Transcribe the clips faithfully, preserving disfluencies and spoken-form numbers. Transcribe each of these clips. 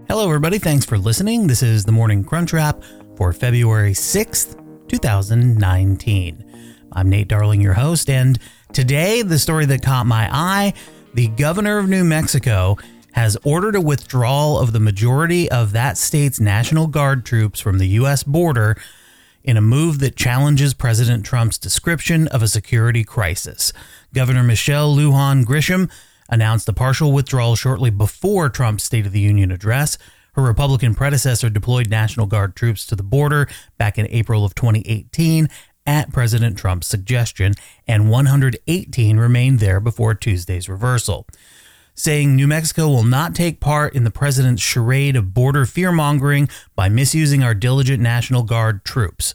Hello, everybody. Thanks for listening. This is the Morning Crunch Wrap for February sixth, twenty nineteen. I'm Nate Darling, your host, and today, the story that caught my eye, the governor of New Mexico has ordered a withdrawal of the majority of that state's National Guard troops from the U S border in a move that challenges President Trump's description of a security crisis. Governor Michelle Lujan Grisham announced a partial withdrawal shortly before Trump's State of the Union address. Her Republican predecessor deployed National Guard troops to the border back in April of twenty eighteen at President Trump's suggestion, and one hundred eighteen remained there before Tuesday's reversal, saying New Mexico will not take part in the president's charade of border fear-mongering by misusing our diligent National Guard troops.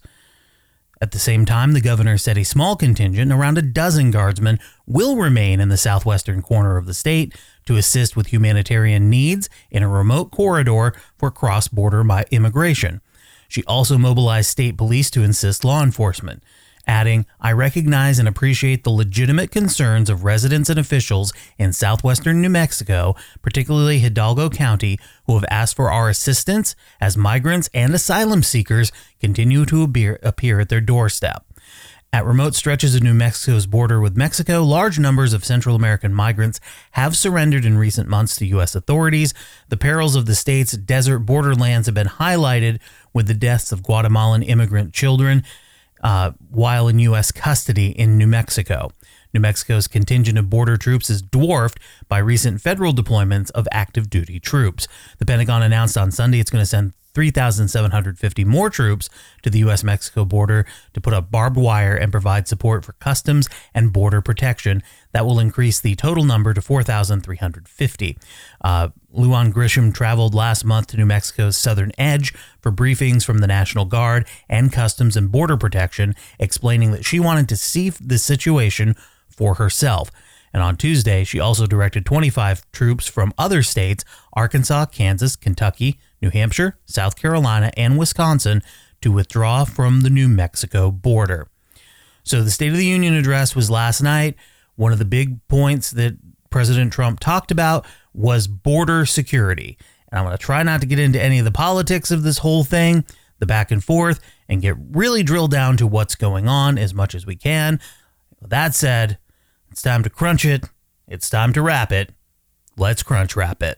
At the same time, the governor said a small contingent, around a dozen guardsmen, will remain in the southwestern corner of the state to assist with humanitarian needs in a remote corridor for cross-border immigration. She also mobilized state police to assist law enforcement, adding, "I recognize and appreciate the legitimate concerns of residents and officials in southwestern New Mexico, particularly Hidalgo County, who have asked for our assistance as migrants and asylum seekers continue to appear at their doorstep." At remote stretches of New Mexico's border with Mexico, large numbers of Central American migrants have surrendered in recent months to U S authorities. The perils of the state's desert borderlands have been highlighted with the deaths of Guatemalan immigrant children uh, while in U S custody in New Mexico. New Mexico's contingent of border troops is dwarfed by recent federal deployments of active duty troops. The Pentagon announced on Sunday it's going to send three thousand seven hundred fifty more troops to the U S Mexico border to put up barbed wire and provide support for customs and border protection. That will increase the total number to four thousand three hundred fifty. Uh, Lujan Grisham traveled last month to New Mexico's southern edge for briefings from the National Guard and Customs and Border Protection, explaining that she wanted to see the situation for herself. And on Tuesday, she also directed twenty-five troops from other states, Arkansas, Kansas, Kentucky, New Hampshire, South Carolina, and Wisconsin, to withdraw from the New Mexico border. So the State of the Union address was last night. One of the big points that President Trump talked about was border security. And I'm going to try not to get into any of the politics of this whole thing, the back and forth, and get really drilled down to what's going on as much as we can. With that said, it's time to crunch it. It's time to wrap it. Let's crunch wrap it.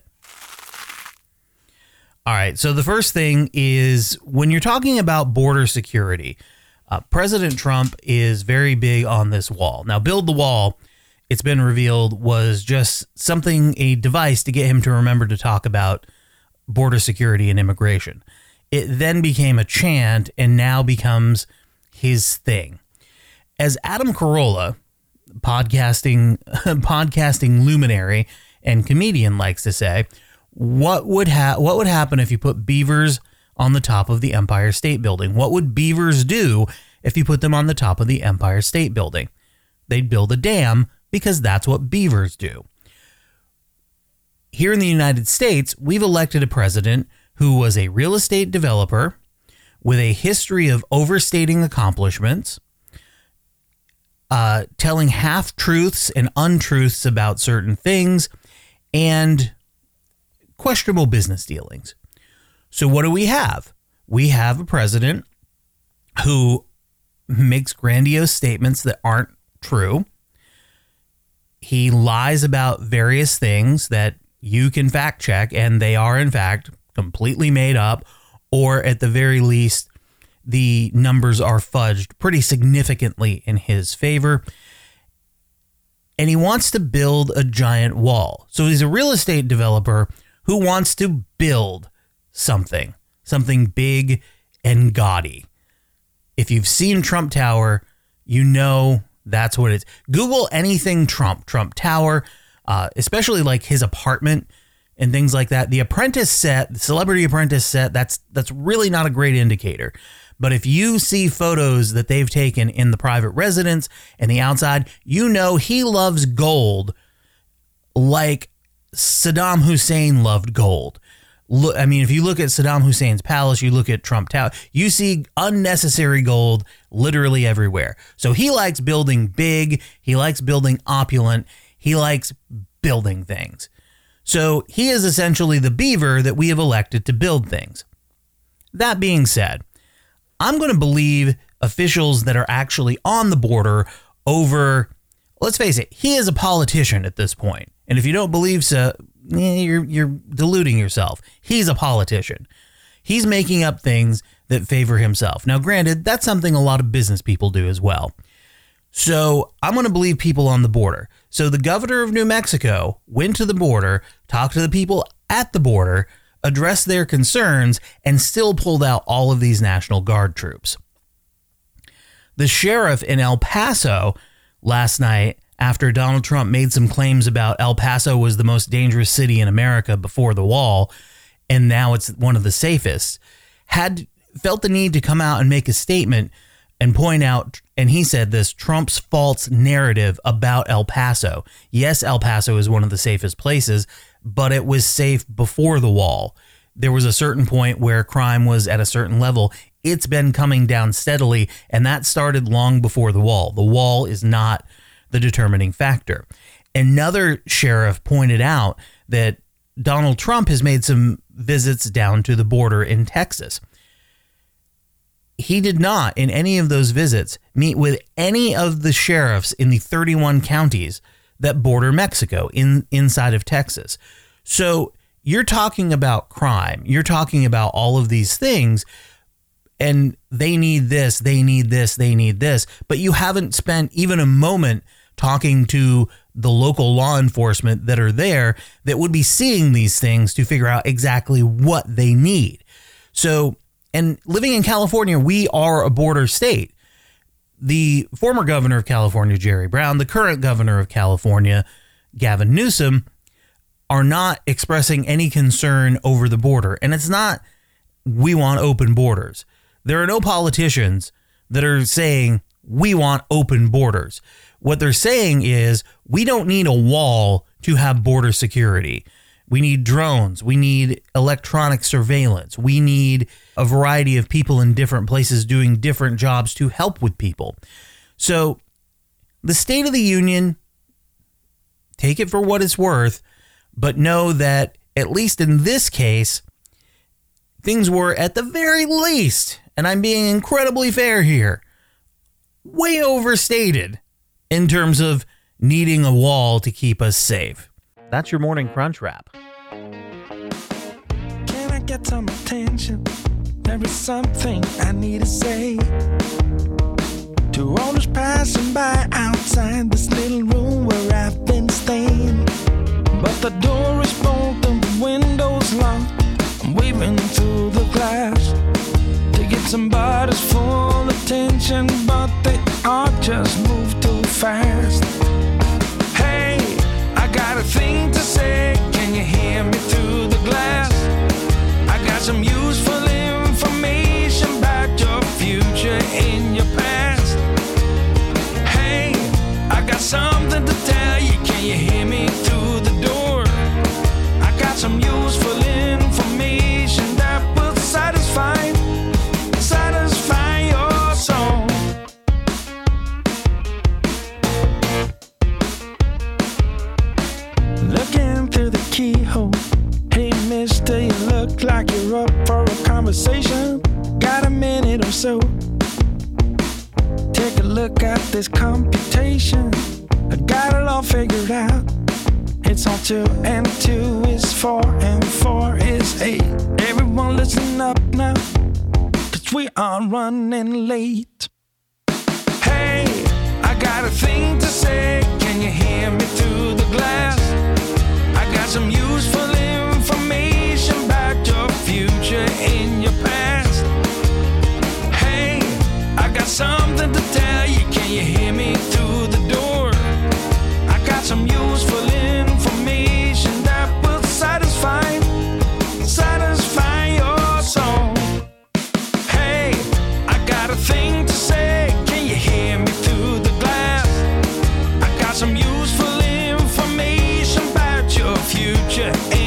All right, so the first thing is when you're talking about border security, uh, President Trump is very big on this wall. Now, Build the Wall, it's been revealed, was just something, a device to get him to remember to talk about border security and immigration. It then became a chant and now becomes his thing. As Adam Carolla, podcasting podcasting luminary and comedian, likes to say, what would ha- what would happen if you put beavers on the top of the Empire State Building? What would beavers do if you put them on the top of the Empire State Building? They'd build a dam, because that's what beavers do. Here in the United States, we've elected a president who was a real estate developer with a history of overstating accomplishments, uh, telling half-truths and untruths about certain things, and questionable business dealings. So what do we have? We have a president who makes grandiose statements that aren't true. He lies about various things that you can fact check, and they are in fact completely made up, or at the very least, the numbers are fudged pretty significantly in his favor. And he wants to build a giant wall. So he's a real estate developer who wants to build something, something big and gaudy. If you've seen Trump Tower, you know that's what it is. Google anything Trump, Trump Tower, uh, especially like his apartment and things like that. The Apprentice set, the Celebrity Apprentice set, that's that's really not a great indicator. But if you see photos that they've taken in the private residence and the outside, you know he loves gold like Saddam Hussein loved gold. Look, I mean, if you look at Saddam Hussein's palace, you look at Trump Tower, you see unnecessary gold literally everywhere. So he likes building big. He likes building opulent. He likes building things. So he is essentially the beaver that we have elected to build things. That being said, I'm going to believe officials that are actually on the border over, let's face it, he is a politician at this point. And if you don't believe so, you're, you're deluding yourself. He's a politician. He's making up things that favor himself. Now, granted, that's something a lot of business people do as well. So I'm going to believe people on the border. So the governor of New Mexico went to the border, talked to the people at the border, addressed their concerns, and still pulled out all of these National Guard troops. The sheriff in El Paso last night, after Donald Trump made some claims about El Paso was the most dangerous city in America before the wall, and now it's one of the safest, had felt the need to come out and make a statement and point out, and he said this, Trump's false narrative about El Paso. Yes, El Paso is one of the safest places, but it was safe before the wall. There was a certain point where crime was at a certain level. It's been coming down steadily, and that started long before the wall. The wall is not the determining factor. Another sheriff pointed out that Donald Trump has made some visits down to the border in Texas. He did not, in any of those visits, meet with any of the sheriffs in the thirty-one counties that border Mexico in inside of Texas. So you're talking about crime. You're talking about all of these things, and they need this, they need this, they need this. But you haven't spent even a moment talking to the local law enforcement that are there that would be seeing these things to figure out exactly what they need. So, and living in California, we are a border state. The former governor of California, Jerry Brown, the current governor of California, Gavin Newsom, are not expressing any concern over the border. And it's not, we want open borders. There are no politicians that are saying, we want open borders. What they're saying is, we don't need a wall to have border security. We need drones. We need electronic surveillance. We need a variety of people in different places doing different jobs to help with people. So the State of the Union, take it for what it's worth, but know that at least in this case, things were at the very least, and I'm being incredibly fair here, way overstated in terms of needing a wall to keep us safe. That's your morning crunch wrap. Can I get some attention? There is something I need to say to all those passing by outside this little room where I've been staying. But the door is bolted and the window's locked. I'm waving through the glass to get somebody's full attention, but they all just move too fast. Hey, I got a thing to say. Can you hear me through the glass? I got some useful information about your future and your past. Hey, I got something to tell you. Can you hear me through the door? I got some useful information that will satisfy, satisfy your soul. Looking through the keyhole. Hey mister, you look like you're up for a conversation. Got a minute or so? Take a look at this computation. I got it all figured out. It's all two and two is four and four is eight. Everyone listen up now, cause we are running late. Hey, I got a thing to say. Can you hear me through the glass? I got some useful information about your future and your past. Hey, I got something to tell you. Can you hear me through the door? I got some useful information that will satisfy, satisfy your soul. Hey, I got a thing to say. Can you hear me through the glass? I got some useful information about your future